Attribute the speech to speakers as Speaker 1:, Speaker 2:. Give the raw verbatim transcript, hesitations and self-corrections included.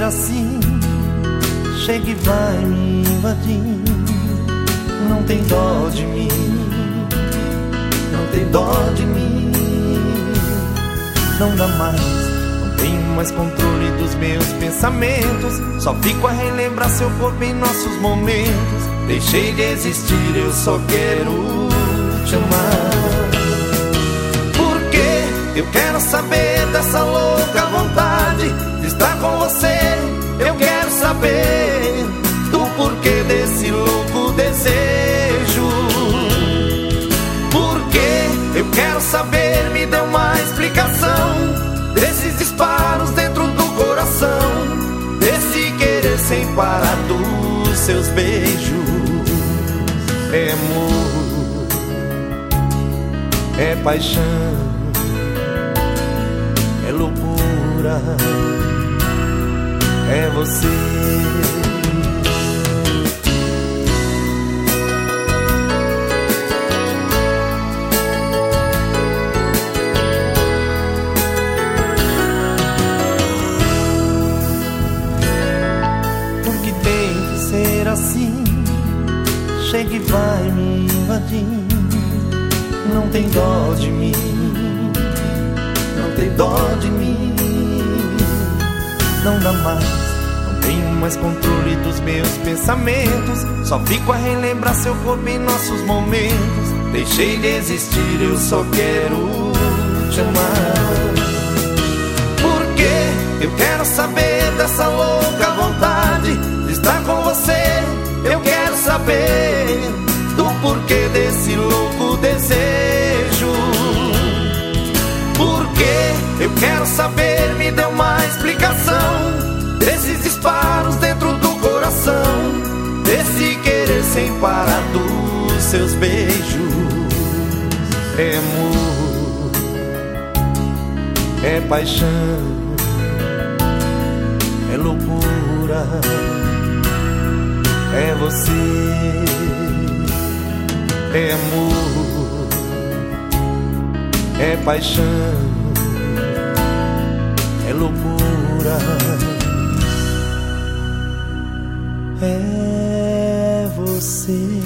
Speaker 1: ser assim, chega e vai me invadir. Não tem dó de mim, não tem dó de mim. Não dá mais, não tenho mais controle dos meus pensamentos. Só fico a relembrar seu corpo em nossos momentos. Deixei de existir, eu só quero te amar. Porque eu quero saber dessa louca vontade de estar com você. Eu quero saber do porquê desse louco desejo. Porque eu quero saber, me dê uma explicação desses disparos dentro do coração, desse querer sem parar dos seus beijos. É amor, é paixão, é loucura, é você. Porque tem que ser assim, chega e vai me invadir. Não tem dó de mim, não tem dó de mim. Não dá mais, não tenho mais controle dos meus pensamentos. Só fico a relembrar seu corpo em nossos momentos. Deixei de existir, eu só quero te amar. Porque eu quero saber dessa louca vontade de estar com você. Eu quero saber do porquê desse louco desejo. Porque eu quero saber, me dê uma explicação desses disparos dentro do coração, desse querer sem parar dos seus beijos. É amor, é paixão, é loucura, é você. É amor, é paixão, é loucura, é você.